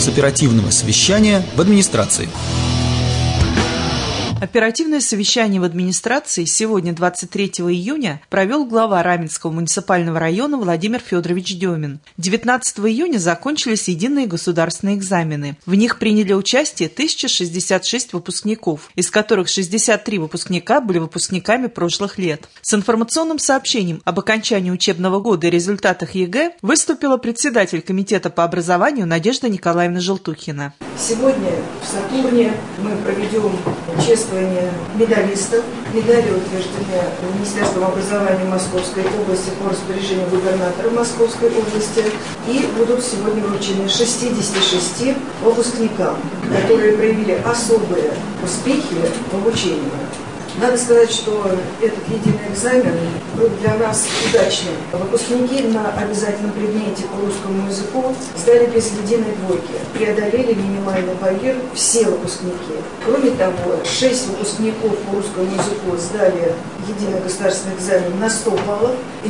с оперативного совещания в администрации. Оперативное совещание в администрации сегодня, 23 июня, провел глава Раменского муниципального района Владимир Федорович Демин. 19 июня закончились единые государственные экзамены. В них приняли участие 1066 выпускников, из которых 63 выпускника были выпускниками прошлых лет. С информационным сообщением об окончании учебного года и результатах ЕГЭ выступила председатель комитета по образованию Надежда Николаевна Желтухина. Сегодня в Сатурне мы проведем чествование медалистов. Медали утверждены Министерством образования Московской области по распоряжению губернатора Московской области и будут сегодня вручены 66 выпускникам, которые проявили особые успехи в обучении. Надо сказать, что этот единый экзамен был для нас удачным. Выпускники на обязательном предмете по русскому языку сдали без единой двойки, преодолели минимальный барьер все выпускники. Кроме того, 6 выпускников по русскому языку сдали единый государственный экзамен на 100 баллов, и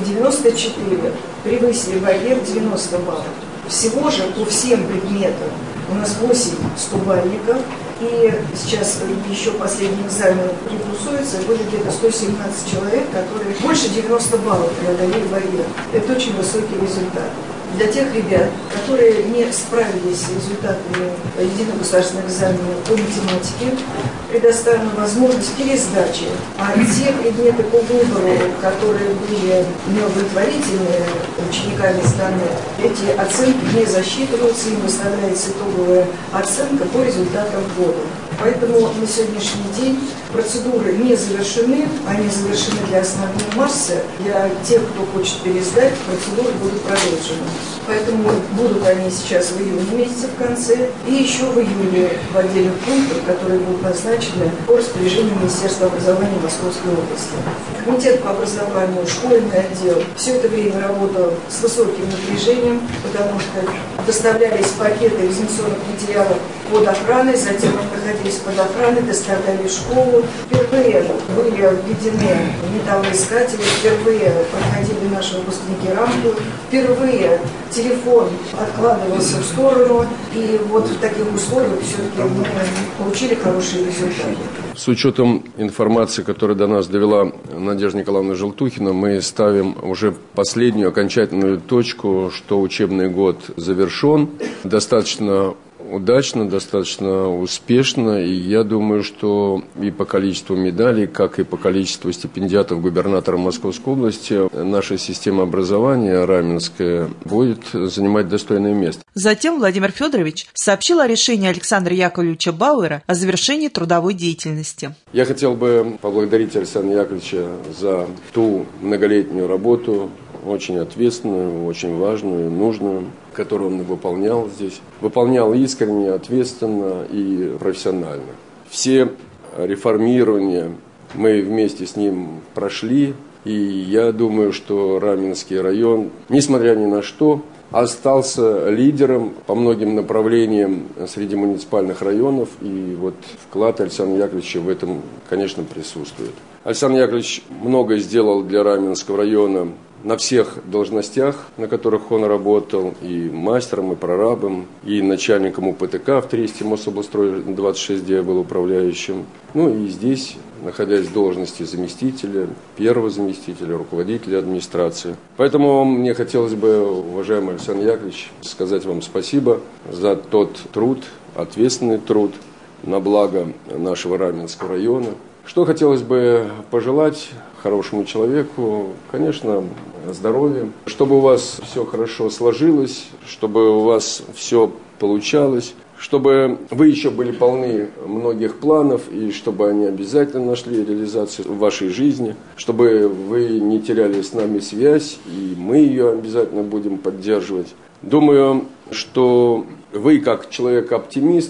94 превысили барьер 90 баллов. Всего же по всем предметам у нас 8 100-бальников. И сейчас еще последний экзамен приплюсуется, были где-то 117 человек, которые больше 90 баллов преодолели барьер. Это очень высокий результат. Для тех ребят, которые не справились с результатами единого государственного экзамена по математике, предоставлена возможность пересдачи. А те предметы по выбору, которые были неудовлетворительны учениками сданы, эти оценки не засчитываются, им выставляется итоговая оценка по результатам года. Поэтому на сегодняшний день процедуры не завершены, они завершены для основной массы. Для тех, кто хочет пересдать, процедуры будут продолжены. Поэтому будут они сейчас в июне месяце в конце, и еще в июле в отдельных пунктах, которые будут назначены по распоряжению Министерства образования Московской области. Комитет по образованию, школьный отдел все это время работал с высоким напряжением, потому что доставлялись пакеты экзаменационных материалов под охраной, затем мы находились под охраной, доставляли в школу. Впервые были введены металлоискатели, впервые проходили наши выпускники рамку, впервые телефон откладывался в сторону, и вот в таких условиях все-таки мы получили хорошие результаты. С учетом информации, которую до нас довела Надежда Николаевна Желтухина, мы ставим уже последнюю окончательную точку, что учебный год завершен достаточно удачно, достаточно успешно, и я думаю, что и по количеству медалей, как и по количеству стипендиатов губернатора Московской области, наша система образования раменская будет занимать достойное место. Затем Владимир Федорович сообщил о решении Александра Яковлевича Бауэра о завершении трудовой деятельности. Я хотел бы поблагодарить Александра Яковлевича за ту многолетнюю работу, очень ответственную, очень важную, нужную, которую он выполнял здесь. Выполнял искренне, ответственно и профессионально. Все реформирования мы вместе с ним прошли, и я думаю, что Раменский район, несмотря ни на что, остался лидером по многим направлениям среди муниципальных районов, и вот вклад Александра Яковлевича в этом, конечно, присутствует. Александр Яковлевич многое сделал для Раменского района на всех должностях, на которых он работал, и мастером, и прорабом, и начальником УПТК в Тресте Мособлстрой 26, где я был управляющим. Ну и здесь, находясь в должности заместителя, первого заместителя, руководителя администрации. Поэтому мне хотелось бы, уважаемый Александр Яковлевич, сказать вам спасибо за тот труд, ответственный труд на благо нашего Раменского района. Что хотелось бы пожелать хорошему человеку, конечно, здоровья, чтобы у вас все хорошо сложилось, чтобы у вас все получалось, чтобы вы еще были полны многих планов, и чтобы они обязательно нашли реализацию в вашей жизни, чтобы вы не теряли с нами связь, и мы ее обязательно будем поддерживать. Думаю, что вы, как человек-оптимист,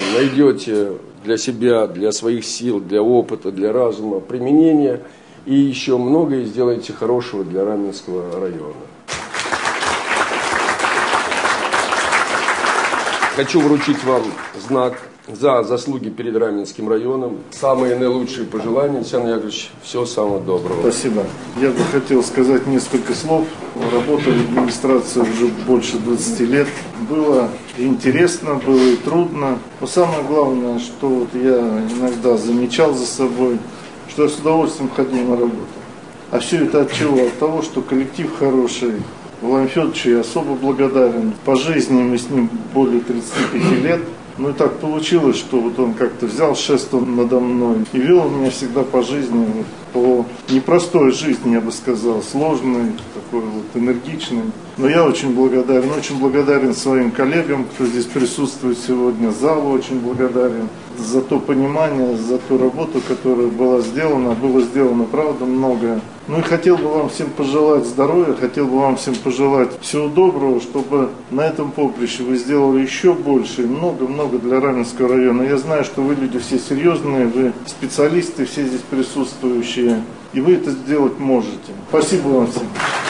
найдете для себя, для своих сил, для опыта, для разума применение и еще многое сделаете хорошего для Раменского района. Хочу вручить вам знак за заслуги перед Раменским районом. Самые наилучшие пожелания, Александр Яковлевич, всего самого доброго. Спасибо. Я бы хотел сказать несколько слов. Работаю в администрации уже больше 20 лет. Было интересно, было и трудно. Но самое главное, что вот я иногда замечал за собой, что я с удовольствием ходил на работу. А все это от чего? От того, что коллектив хороший. Владимиру Федоровичу я особо благодарен. По жизни мы с ним более 35 лет. Ну и так получилось, что вот он как-то взял шефство надо мной и вел меня всегда по жизни, вот, по непростой жизни, я бы сказал, сложной, такой вот энергичной. Но я очень благодарен своим коллегам, кто здесь присутствует сегодня, залу очень благодарен за то понимание, за ту работу, которая была сделана. Было сделано, правда, многое. Ну и хотел бы вам всем пожелать здоровья, хотел бы вам всем пожелать всего доброго, чтобы на этом поприще вы сделали еще больше, много-много для Раменского района. Я знаю, что вы люди все серьезные, вы специалисты, все здесь присутствующие, и вы это сделать можете. Спасибо вам всем.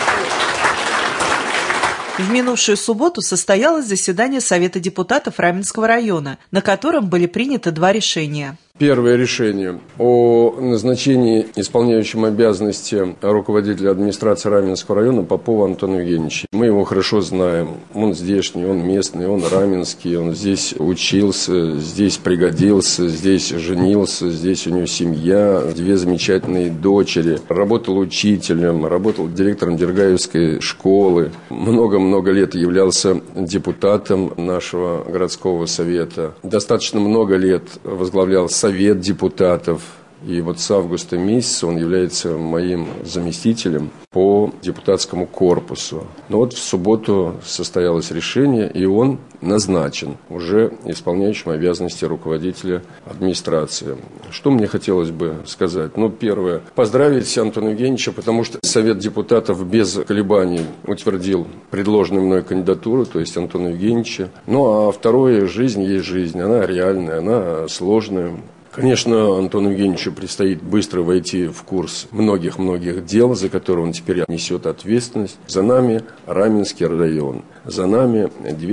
В минувшую субботу состоялось заседание Совета депутатов Раменского района, на котором были приняты два решения. Первое решение о назначении исполняющим обязанности руководителя администрации Раменского района Попова Антона Евгеньевича. Мы его хорошо знаем. Он здешний, он местный, он раменский, он здесь учился, здесь пригодился, здесь женился, здесь у него семья, две замечательные дочери. Работал учителем, работал директором Дергаевской школы. Много-много лет являлся депутатом нашего городского совета. Достаточно много лет возглавлял Совет депутатов. И вот с августа месяца он является моим заместителем по депутатскому корпусу. Но вот в субботу состоялось решение, и он назначен уже исполняющим обязанности руководителя администрации. Что мне хотелось бы сказать? Ну, первое, поздравить Антона Евгеньевича, потому что Совет депутатов без колебаний утвердил предложенную мной кандидатуру, то есть Антона Евгеньевича. Ну, а второе, жизнь есть жизнь, она реальная, она сложная. Конечно, Антону Евгеньевичу предстоит быстро войти в курс многих-многих дел, за которые он теперь несет ответственность. За нами Раменский район, за нами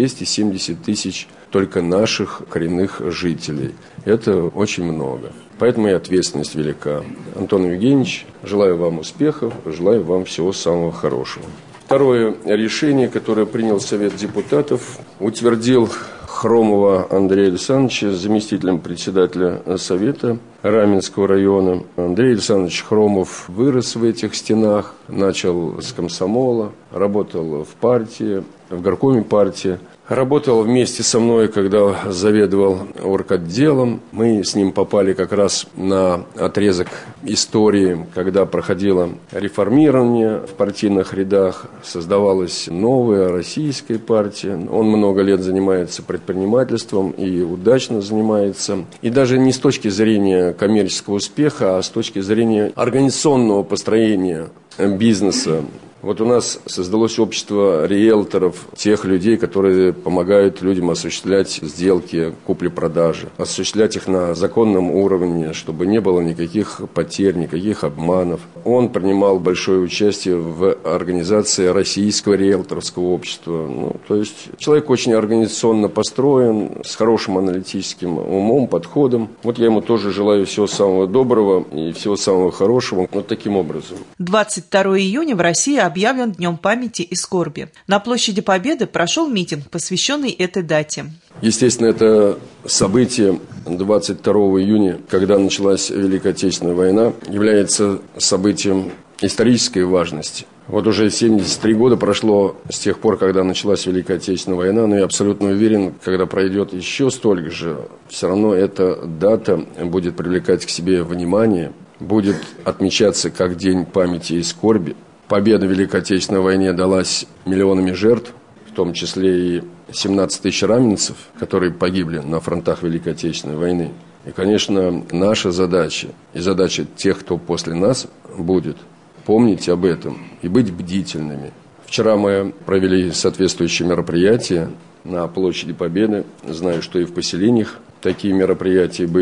270 тысяч только наших коренных жителей. Это очень много. Поэтому и ответственность велика. Антон Евгеньевич, желаю вам успехов, желаю вам всего самого хорошего. Второе решение, которое принял Совет депутатов, утвердил Хромова Андрея Александровича заместителем председателя Совета Раменского района. Андрей Александрович Хромов вырос в этих стенах, начал с комсомола, работал в партии, в горкоме партии. Работал вместе со мной, когда заведовал орготделом. Мы с ним попали как раз на отрезок истории, когда проходило реформирование в партийных рядах, создавалась новая российская партия. Он много лет занимается предпринимательством и удачно занимается. И даже не с точки зрения коммерческого успеха, а с точки зрения организационного построения бизнеса. Вот у нас создалось общество риэлторов, тех людей, которые помогают людям осуществлять сделки, купли-продажи, осуществлять их на законном уровне, чтобы не было никаких потерь, никаких обманов. Он принимал большое участие в организации Российского риэлторского общества. То есть человек очень организационно построен, с хорошим аналитическим умом, подходом. Вот я ему тоже желаю всего самого доброго и всего самого хорошего. Вот таким образом. 22 июня в России объявлен Днем памяти и скорби. На площади Победы прошел митинг, посвященный этой дате. Естественно, это событие 22 июня, когда началась Великая Отечественная война, является событием исторической важности. Вот уже 73 года прошло с тех пор, когда началась Великая Отечественная война, но я абсолютно уверен, когда пройдет еще столько же, все равно эта дата будет привлекать к себе внимание, будет отмечаться как День памяти и скорби. Победа в Великой Отечественной войне далась миллионами жертв, в том числе и 17 тысяч раменцев, которые погибли на фронтах Великой Отечественной войны. И, конечно, наша задача и задача тех, кто после нас будет, помнить об этом и быть бдительными. Вчера мы провели соответствующие мероприятия на площади Победы. Знаю, что и в поселениях такие мероприятия были.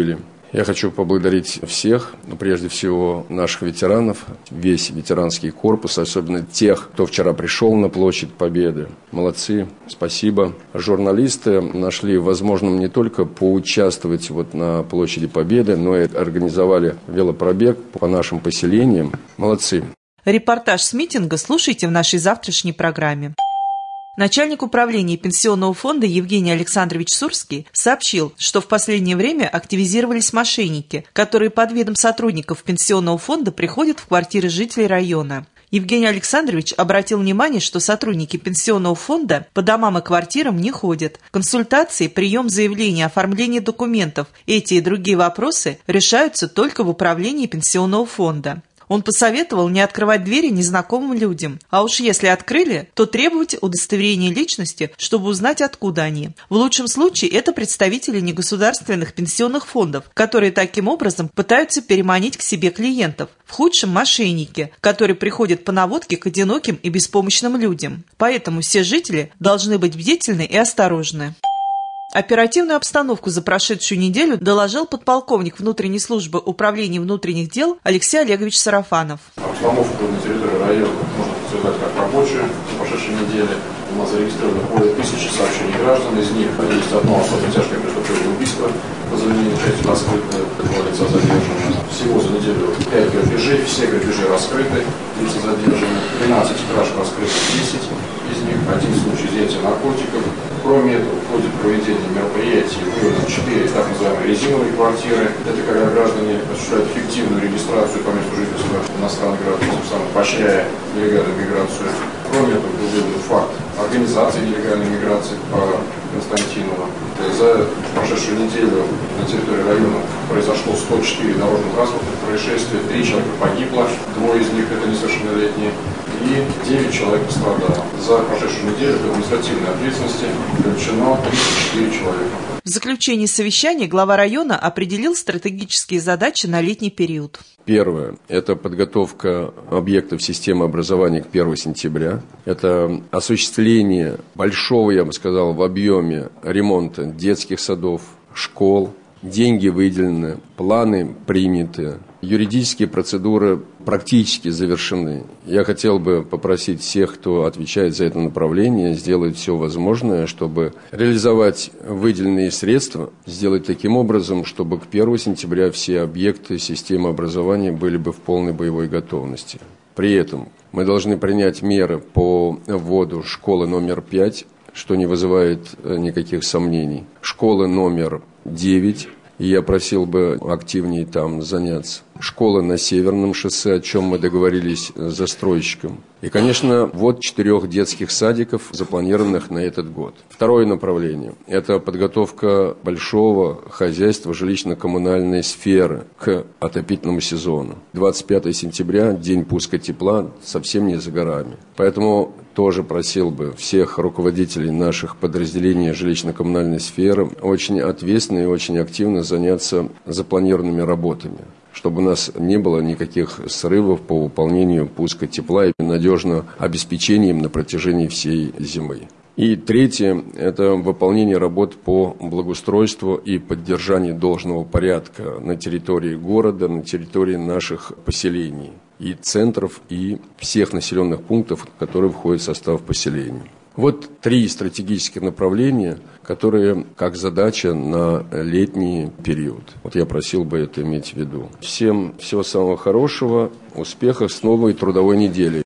Я хочу поблагодарить всех, прежде всего наших ветеранов, весь ветеранский корпус, особенно тех, кто вчера пришел на Площадь Победы. Молодцы, спасибо. Журналисты нашли возможным не только поучаствовать на Площади Победы, но и организовали велопробег по нашим поселениям. Молодцы. Репортаж с митинга слушайте в нашей завтрашней программе. Начальник управления Пенсионного фонда Евгений Александрович Сурский сообщил, что в последнее время активизировались мошенники, которые под видом сотрудников Пенсионного фонда приходят в квартиры жителей района. Евгений Александрович обратил внимание, что сотрудники Пенсионного фонда по домам и квартирам не ходят. Консультации, прием заявлений, оформление документов, эти и другие вопросы решаются только в управлении Пенсионного фонда. Он посоветовал не открывать двери незнакомым людям, а уж если открыли, то требовать удостоверения личности, чтобы узнать, откуда они. В лучшем случае это представители негосударственных пенсионных фондов, которые таким образом пытаются переманить к себе клиентов. В худшем – мошенники, которые приходят по наводке к одиноким и беспомощным людям. Поэтому все жители должны быть бдительны и осторожны. Оперативную обстановку за прошедшую неделю доложил подполковник внутренней службы Управления внутренних дел Алексей Олегович Сарафанов. Обстановку на территории района можно подтверждать как рабочую. За прошедшей неделе у нас зарегистрировано более 1000 сообщений граждан, из них есть одно особо тяжкое преступление убийства, по заявлению части раскрыто, два лица задержаны. Всего за неделю 5 грабежей, все грабежи раскрыты, лица задержаны, 13 краж раскрыто, 10, из них один случай изъятия наркотиков. Кроме этого, в ходе проведения мероприятий выявлено 4 так называемые резиновые квартиры. Это когда граждане осуществляют фиктивную регистрацию по месту жительства иностранных граждан, тем самым поощряя нелегальную миграцию. Кроме этого, был выявлен факт организации нелегальной миграции по Константинову. За прошедшую неделю на территории района произошло 104 дорожно-транспортных происшествия, 3 человека погибло, 2 из них это несовершеннолетние, и 9 человек пострадало. За прошедшую неделю по административной ответственности привлечено 34 человека. В заключении совещания глава района определил стратегические задачи на летний период. Первое – это подготовка объектов системы образования к 1 сентября. Это осуществление большого, я бы сказал, в объеме ремонта детских садов, школ. Деньги выделены, планы приняты, юридические процедуры практически завершены. Я хотел бы попросить всех, кто отвечает за это направление, сделать все возможное, чтобы реализовать выделенные средства, сделать таким образом, чтобы к 1 сентября все объекты системы образования были бы в полной боевой готовности. При этом мы должны принять меры по вводу школы номер 5, что не вызывает никаких сомнений. Школа номер 9, и я просил бы активнее там заняться. Школа на Северном шоссе, о чем мы договорились с застройщиком. И, конечно, ввод 4 детских садиков, запланированных на этот год. Второе направление – это подготовка большого хозяйства жилищно-коммунальной сферы к отопительному сезону. 25 сентября, день пуска тепла, совсем не за горами. Поэтому тоже просил бы всех руководителей наших подразделений жилищно-коммунальной сферы очень ответственно и очень активно заняться запланированными работами, чтобы у нас не было никаких срывов по выполнению пуска тепла и надежного обеспечения им на протяжении всей зимы. И третье – это выполнение работ по благоустройству и поддержанию должного порядка на территории города, на территории наших поселений и центров, и всех населенных пунктов, которые входят в состав поселений. Вот 3 стратегических направления, которые как задача на летний период. Вот я просил бы это иметь в виду. Всем всего самого хорошего, успехов с новой трудовой неделей.